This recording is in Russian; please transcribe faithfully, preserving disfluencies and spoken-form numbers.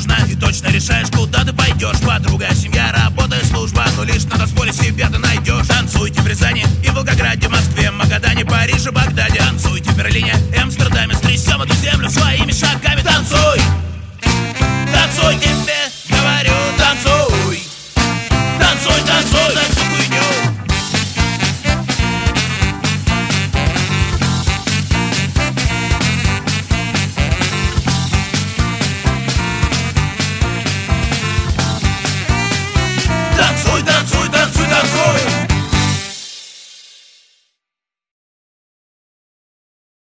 нужна, и точно решаешь, куда ты пойдешь. Подруга, семья, работа и служба, но лишь на танцполе себя ты найдешь. Танцуйте в Рязани и Волгограде, Москве, Магадане, Париже, Багдаде. Танцуйте в Берлине и Амстердаме, стрясем эту землю своими шагами. Танцуй!